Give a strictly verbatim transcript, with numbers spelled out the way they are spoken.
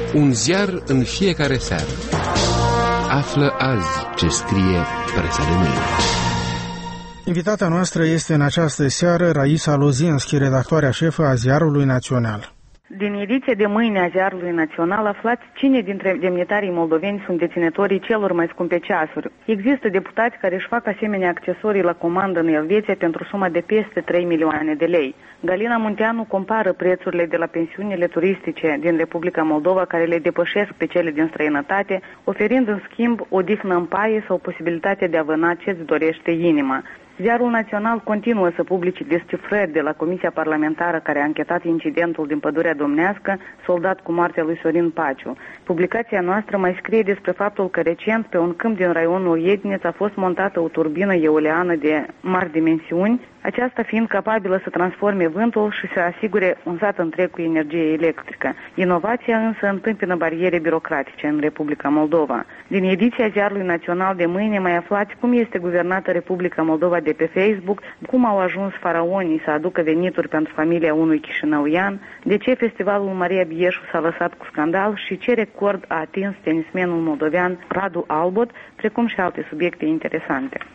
Un ziar în fiecare seară. Află azi ce scrie presa de mâine. Invitata noastră este în această seară Raisa Lozinski, redactoarea șefă a Ziarului Național. Din ediția de mâine a Ziarului Național aflați cine dintre demnitarii moldoveni sunt deținătorii celor mai scumpe ceasuri. Există deputați care își fac asemenea accesorii la comandă în Elveția pentru suma de peste trei milioane de lei. Galina Munteanu compară prețurile de la pensiunile turistice din Republica Moldova care le depășesc pe cele din străinătate, oferind în schimb o dihnă în paie sau posibilitatea de a vâna ce-ți dorește inima. Ziarul Național continuă să publice descifrări de la Comisia Parlamentară care a anchetat incidentul din Pădurea Domnească, soldat cu moartea lui Sorin Paciu. Publicația noastră mai scrie despre faptul că recent pe un câmp din raionul Iedneț a fost montată o turbină eoliană de mari dimensiuni, aceasta fiind capabilă să transforme vântul și să asigure un sat întreg cu energie electrică. Inovația însă întâmpină bariere birocratice în Republica Moldova. Din ediția Ziarului Național de mâine mai aflați cum este guvernată Republica Moldova de pe Facebook, cum au ajuns faraonii să aducă venituri pentru familia unui chișinăuian, de ce festivalul Maria Bieșu s-a lăsat cu scandal și ce record a atins tenismenul moldovean Radu Albot, precum și alte subiecte interesante.